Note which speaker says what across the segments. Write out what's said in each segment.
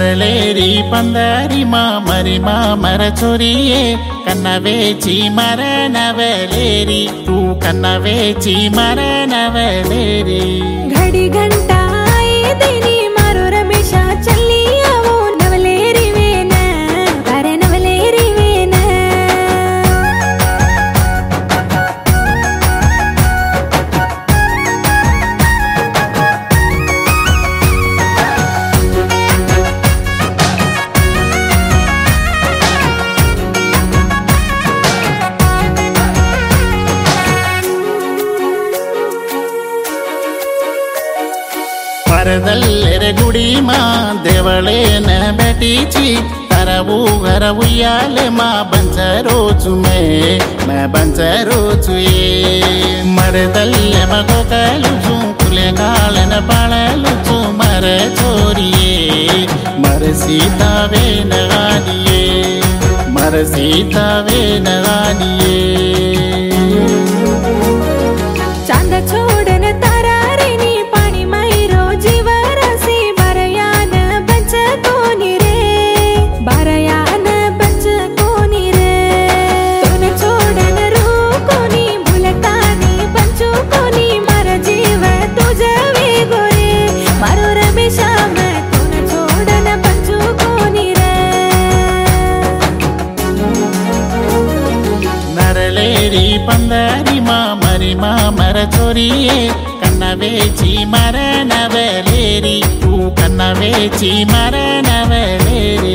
Speaker 1: నరలేరి పందారి మా మరచొరియే కన్నవేచి మరనవలేరి తూ కన్నవేచి మరనవలేరి
Speaker 2: घड़ी घंटा देनी मारो रमेशा चली आवो नवलेरी वेन तारे नवलेरी वेन
Speaker 1: ಮರದಲ್ಲೆರೆ ಗುಡಿ ಮಾ ದೇವಳೇನ ಬೆಟೀಚಿ ತರವು ಹರವುಯ್ಯಾಲೆ ಮಾ ಬಂಚರೋಚು ಮೇ ಬಂಚರೋಚು ಮರದಲ್ಲೆ ಮಗೊಕಲುಚು ಕುಲೆಗಾಳನ ಬಾಳಲುಚು ಮರ ಚೋರಿಯೇ ಮರ ಸೀತಾವೇ ನಗಾನಿಯೇ ಮರ ಸೀತಾವೇ ನಗಾನಿಯೇ
Speaker 2: चांद छोड़न तारा रेनी पानी मायरो जीवरसी बरयान बंच कोनी रे बरयान बंच कोनी रे तोन छोड़न रू कोनी भूलतानी बंचू कोनी मर जीव तुझे वे गोरे मारो रमेशा मैं तोन छोड़न बंचू कोनी रे
Speaker 1: నరలేరి పందారి మా మరచొరియే కన్నవేచి మరనవలేరి తూ కన్నవేచి మరనవలేరి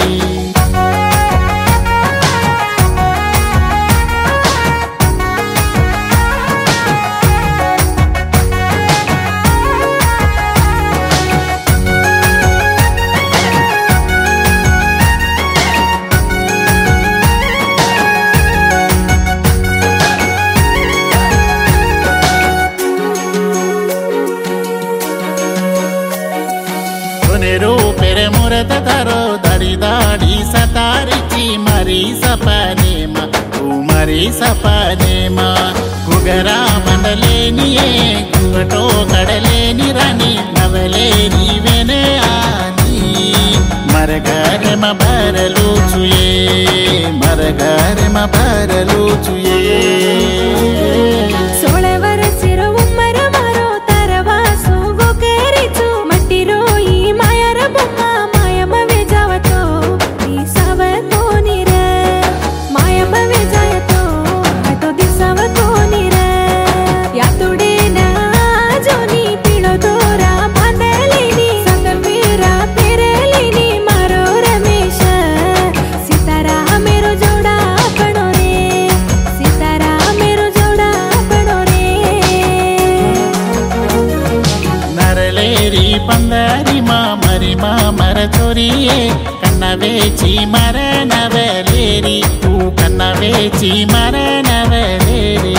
Speaker 1: पेरे मुरत धरो दाड़ी दाड़ी सतारिची मरी सपने मा तू मरी सपने मा गुगरा मंडलेनिये गुगटो कड़लेनी रानी नवलेरी वेने आनी मर घर म भरलू चुये मर घर म भरलू चुये పందారి మా మరచొరియే కన్నవేచి మరనవలేరి తూ కన్నవేచి మరనవలేరి